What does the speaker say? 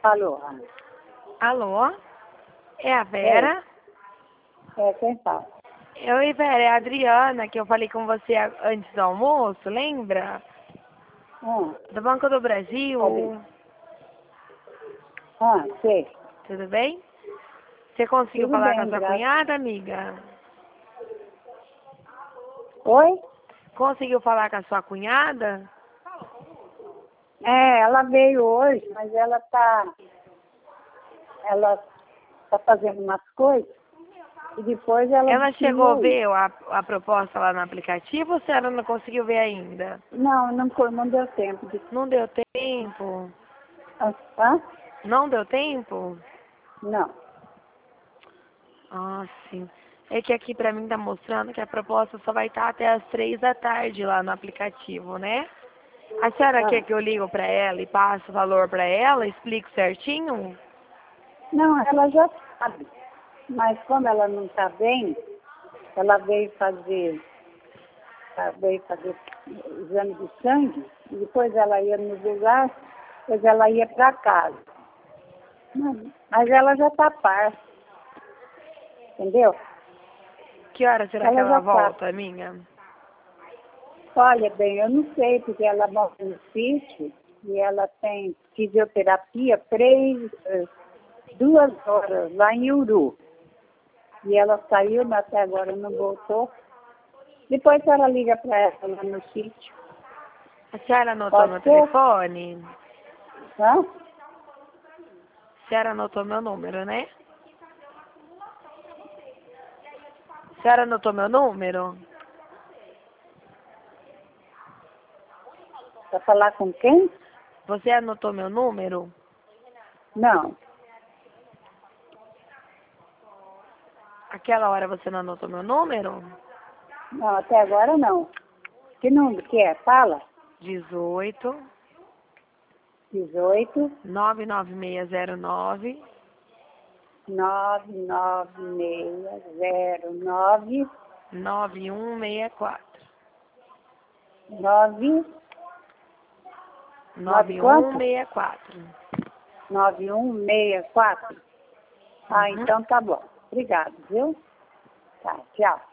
Alô? Alô? É a Vera? É, quem fala? Oi, Vera, é a Adriana, que eu falei com você antes do almoço, lembra? Do Banco do Brasil. Sei. Tudo bem? Você conseguiu Tudo falar com a bem, sua graças. cunhada, amiga? Oi? Conseguiu falar com a sua cunhada? É, ela veio hoje, mas ela tá fazendo umas coisas e depois ela Ela disse que chegou a ia ir. ver a proposta lá no aplicativo ou a senhora não conseguiu ver ainda? Não deu tempo de... Não deu tempo? Hã? Não deu tempo? Não. Ah, sim. É que aqui pra mim tá mostrando que a proposta só vai estar até as 3 da tarde lá no aplicativo, né? A senhora quer que eu ligo pra ela e passe o valor pra ela, explico certinho? Não, ela já sabe. Mas como ela não está bem, ela veio fazer exame de sangue, e depois ela ia no lugar, depois ela ia para casa. Mas ela já está par, entendeu? Que hora será que Ela ela já sabe. volta, minha? Olha bem, eu não sei, porque ela mora no sítio e ela tem fisioterapia 2 horas lá em Uru. E ela saiu, mas até agora não voltou. Depois ela liga para ela lá no sítio. A senhora anotou Pode meu ser? telefone? Hã? A senhora anotou meu número, né? A senhora anotou meu número? Para falar com quem? Você anotou meu número? Não. Aquela hora você não anotou meu número? Não, até agora não. Que número que é? Fala. 18 18 99609 99609 9164. 9 quanto? 9164. 9164. Uhum. Então tá bom. Obrigado, viu? Tá, tchau.